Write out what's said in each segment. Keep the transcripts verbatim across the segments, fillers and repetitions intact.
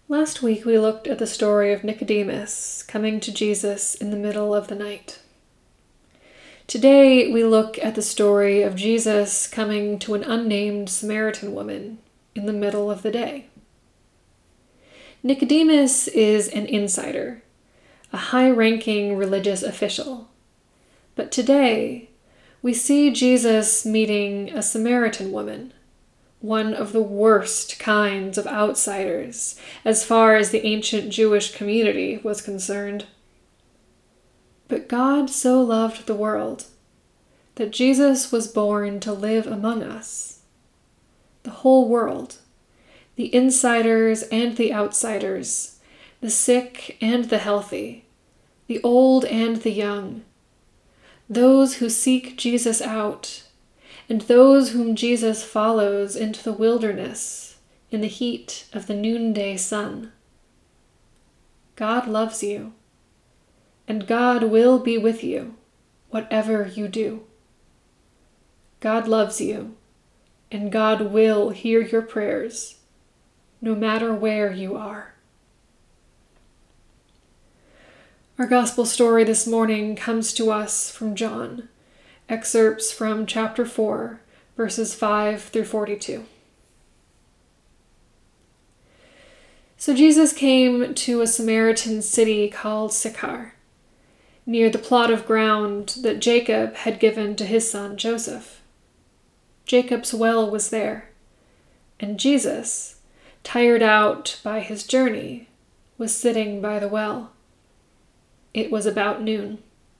Last week we looked at the story of Nicodemus coming to Jesus in the middle of the night. Today we look at the story of Jesus coming to an unnamed Samaritan woman in the middle of the day. Nicodemus is an insider, a high-ranking religious official. But today we see Jesus meeting a Samaritan woman, one of the worst kinds of outsiders as far as the ancient Jewish community was concerned. But God so loved the world that Jesus was born to live among us. The whole world, the insiders and the outsiders, the sick and the healthy, the old and the young, those who seek Jesus out, and those whom Jesus follows into the wilderness in the heat of the noonday sun. God loves you, and God will be with you, whatever you do. God loves you, and God will hear your prayers, no matter where you are. Our gospel story this morning comes to us from John, excerpts from chapter four, verses five through forty-two. So Jesus came to a Samaritan city called Sychar, near the plot of ground that Jacob had given to his son Joseph. Jacob's well was there, and Jesus, tired out by his journey, was sitting by the well. It was about noon.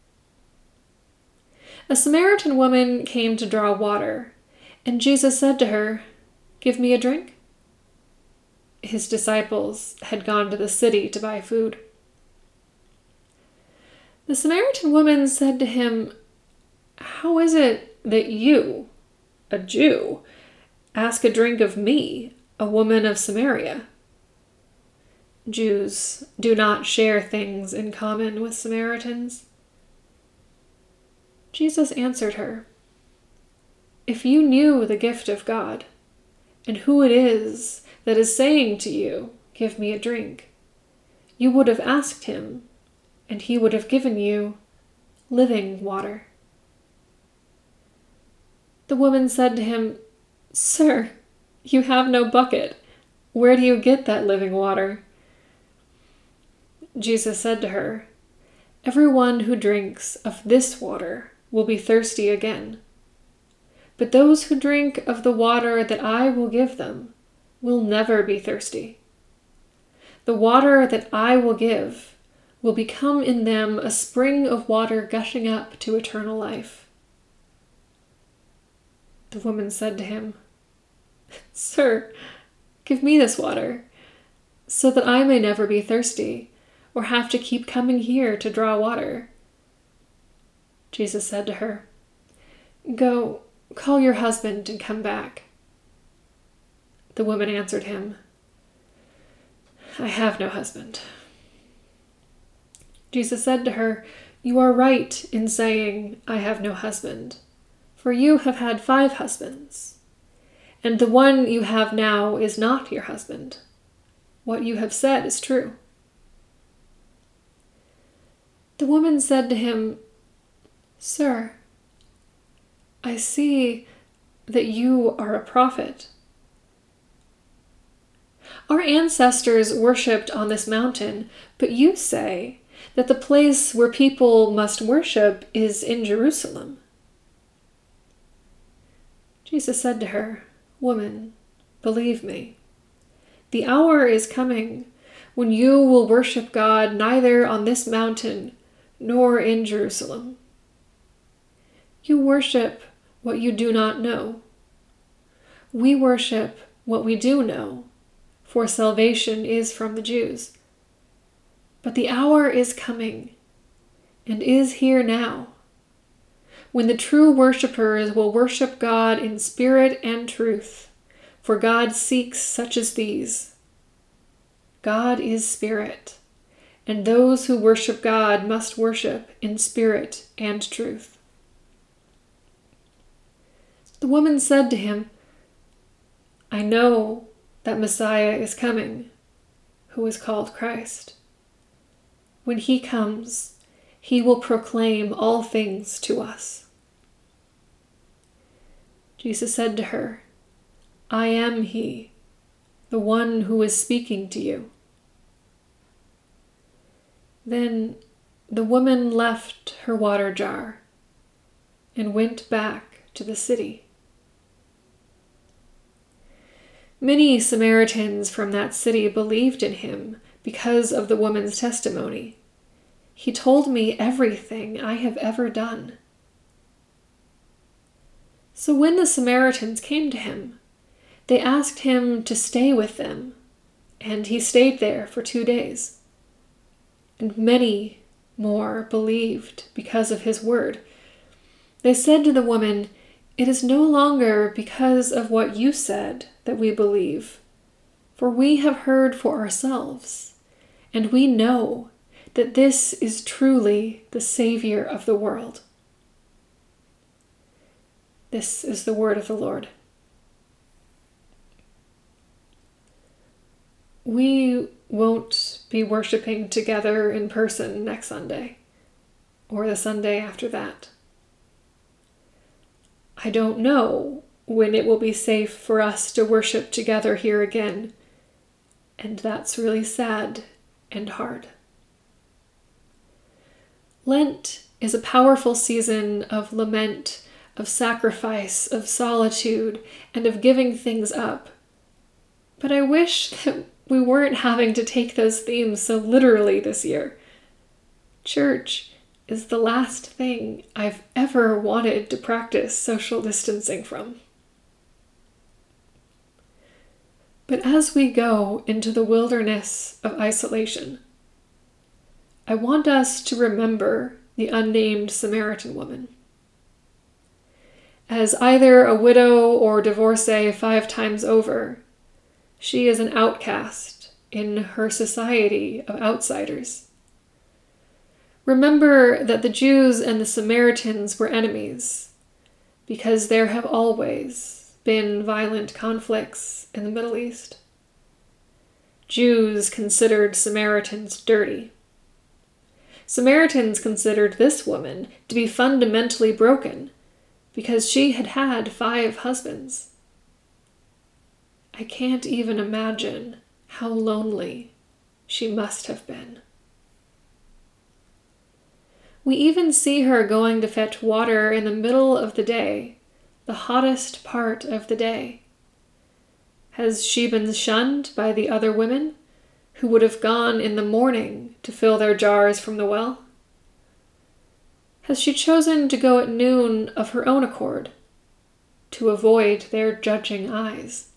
A Samaritan woman came to draw water, and Jesus said to her, "Give me a drink." His disciples had gone to the city to buy food. The Samaritan woman said to him, "How is it that you, a Jew, ask a drink of me, a woman of Samaria?" Jews do not share things in common with Samaritans. Jesus answered her, "If you knew the gift of God, and who it is that is saying to you, 'Give me a drink,' you would have asked him, and he would have given you living water." The woman said to him, "Sir, you have no bucket. Where do you get that living water?" Jesus said to her, "Everyone who drinks of this water will be thirsty again. But those who drink of the water that I will give them will never be thirsty. The water that I will give will become in them a spring of water gushing up to eternal life." The woman said to him, "Sir, give me this water, so that I may never be thirsty, or have to keep coming here to draw water." Jesus said to her, "Go, call your husband and come back." The woman answered him, "I have no husband." Jesus said to her, "You are right in saying, 'I have no husband,' for you have had five husbands, and the one you have now is not your husband. What you have said is true." The woman said to him, "Sir, I see that you are a prophet. Our ancestors worshipped on this mountain, but you say that the place where people must worship is in Jerusalem." Jesus said to her, "Woman, believe me, the hour is coming when you will worship God neither on this mountain nor in Jerusalem. You worship what you do not know. We worship what we do know, for salvation is from the Jews. But the hour is coming, and is here now, when the true worshipers will worship God in spirit and truth, for God seeks such as these. God is spirit, and those who worship God must worship in spirit and truth." The woman said to him, "I know that Messiah is coming, who is called Christ. When he comes, he will proclaim all things to us." Jesus said to her, "I am he, the one who is speaking to you." Then the woman left her water jar and went back to the city. Many Samaritans from that city believed in him because of the woman's testimony. "He told me everything I have ever done." So when the Samaritans came to him, they asked him to stay with them, and he stayed there for two days. And many more believed because of his word. They said to the woman, "It is no longer because of what you said that we believe, for we have heard for ourselves, and we know that this is truly the Savior of the world." This is the word of the Lord. We won't be worshiping together in person next Sunday, or the Sunday after that. I don't know when it will be safe for us to worship together here again, and that's really sad and hard. Lent is a powerful season of lament, of sacrifice, of solitude, and of giving things up. But I wish that we weren't having to take those themes so literally this year. Church is the last thing I've ever wanted to practice social distancing from. But as we go into the wilderness of isolation, I want us to remember the unnamed Samaritan woman. As either a widow or divorcee five times over, she is an outcast in her society of outsiders. Remember that the Jews and the Samaritans were enemies, because there have always been violent conflicts in the Middle East. Jews considered Samaritans dirty. Samaritans considered this woman to be fundamentally broken because she had had five husbands. I can't even imagine how lonely she must have been. We even see her going to fetch water in the middle of the day, the hottest part of the day. Has she been shunned by the other women who would have gone in the morning to fill their jars from the well? Has she chosen to go at noon of her own accord, to avoid their judging eyes?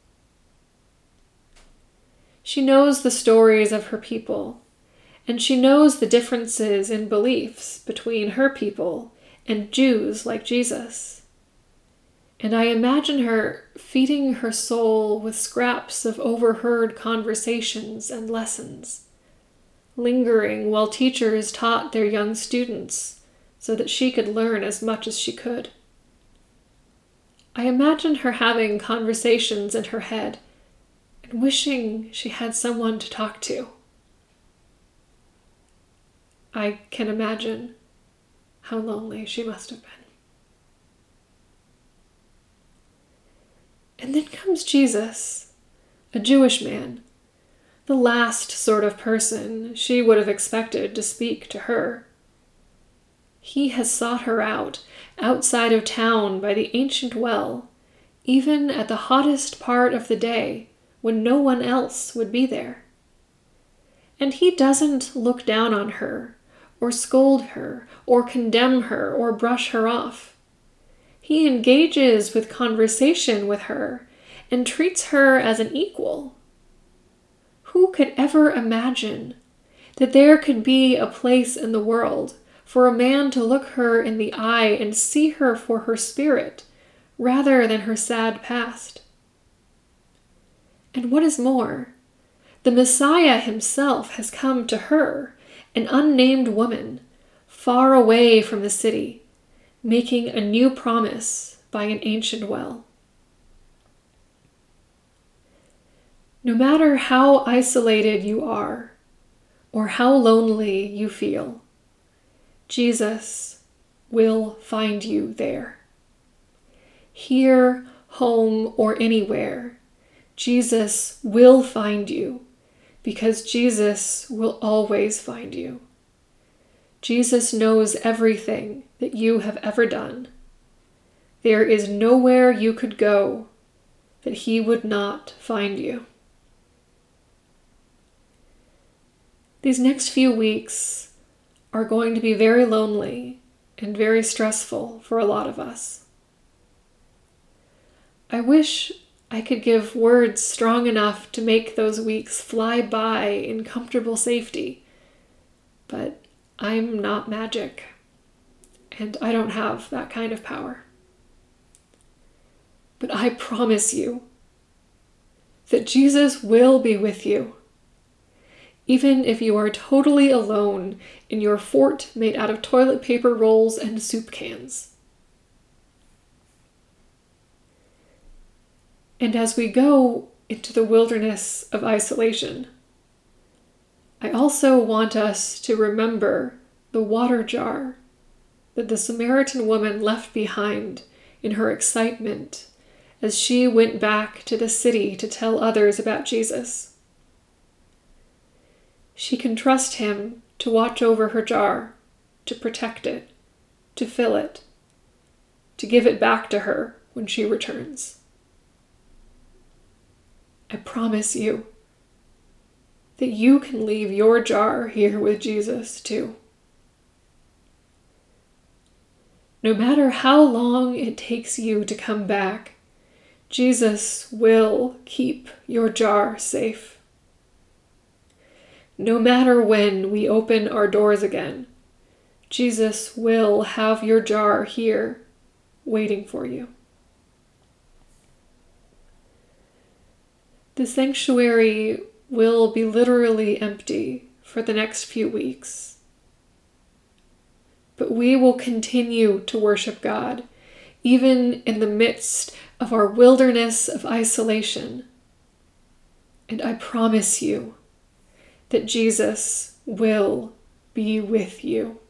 She knows the stories of her people, and she knows the differences in beliefs between her people and Jews like Jesus. And I imagine her feeding her soul with scraps of overheard conversations and lessons, lingering while teachers taught their young students so that she could learn as much as she could. I imagine her having conversations in her head and wishing she had someone to talk to. I can imagine how lonely she must have been. And then comes Jesus, a Jewish man, the last sort of person she would have expected to speak to her. He has sought her out, outside of town by the ancient well, even at the hottest part of the day when no one else would be there. And he doesn't look down on her, or scold her, or condemn her, or brush her off. He engages with conversation with her and treats her as an equal. Who could ever imagine that there could be a place in the world for a man to look her in the eye and see her for her spirit rather than her sad past? And what is more, the Messiah himself has come to her, an unnamed woman, far away from the city, making a new promise by an ancient well. No matter how isolated you are or how lonely you feel, Jesus will find you there. Here, home, or anywhere, Jesus will find you because Jesus will always find you. Jesus knows everything that you have ever done. There is nowhere you could go that he would not find you. These next few weeks are going to be very lonely and very stressful for a lot of us. I wish I could give words strong enough to make those weeks fly by in comfortable safety, but I'm not magic, and I don't have that kind of power. But I promise you that Jesus will be with you. Even if you are totally alone in your fort made out of toilet paper rolls and soup cans. And as we go into the wilderness of isolation, I also want us to remember the water jar that the Samaritan woman left behind in her excitement as she went back to the city to tell others about Jesus. She can trust him to watch over her jar, to protect it, to fill it, to give it back to her when she returns. I promise you that you can leave your jar here with Jesus too. No matter how long it takes you to come back, Jesus will keep your jar safe. No matter when we open our doors again, Jesus will have your jar here waiting for you. The sanctuary will be literally empty for the next few weeks. But we will continue to worship God, even in the midst of our wilderness of isolation. And I promise you that Jesus will be with you.